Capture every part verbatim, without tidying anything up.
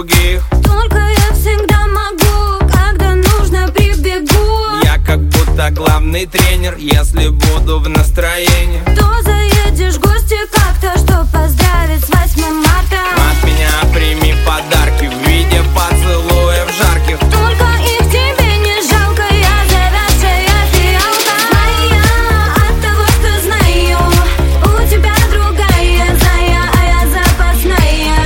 других. Только я всегда могу, когда нужно прибегу. Я как будто главный тренер, если буду в настроении. То заедешь в гости как-то, чтоб поздравить с восьмым марта. От меня прими подарки в виде поцелуев жарких. Только их тебе не жалко, я заросшая фиалка. Злая от того, что знаю, у тебя другая зая, а я запасная.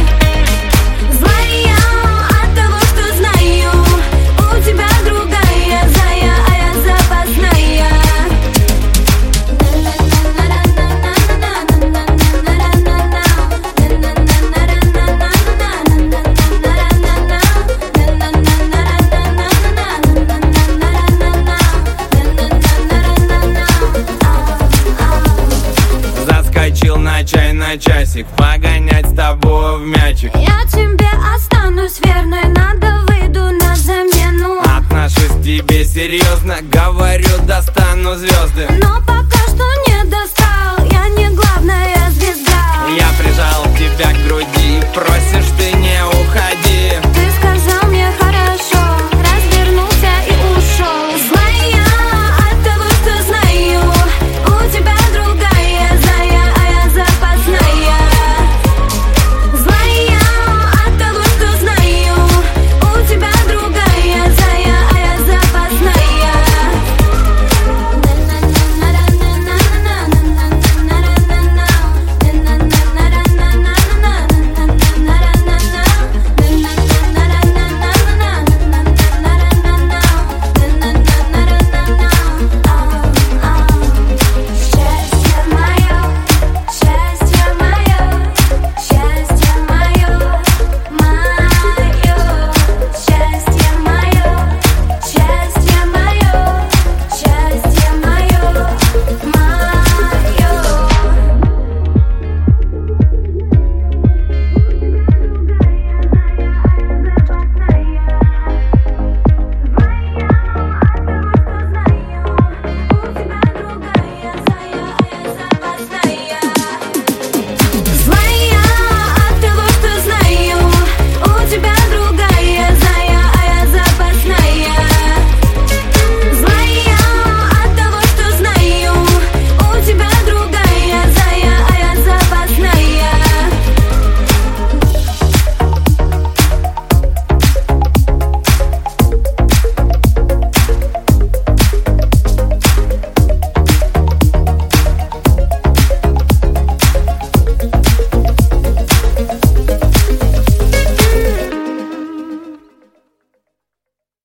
Злая от того, что знаю, у тебя другая зая, а я запасная. Заскочил на чай на часик, погонять с тобой в мячик. Я тебе останусь верной, надо выйду на замену. Отношусь к тебе серьезно, говорю, достану звезды. Но пока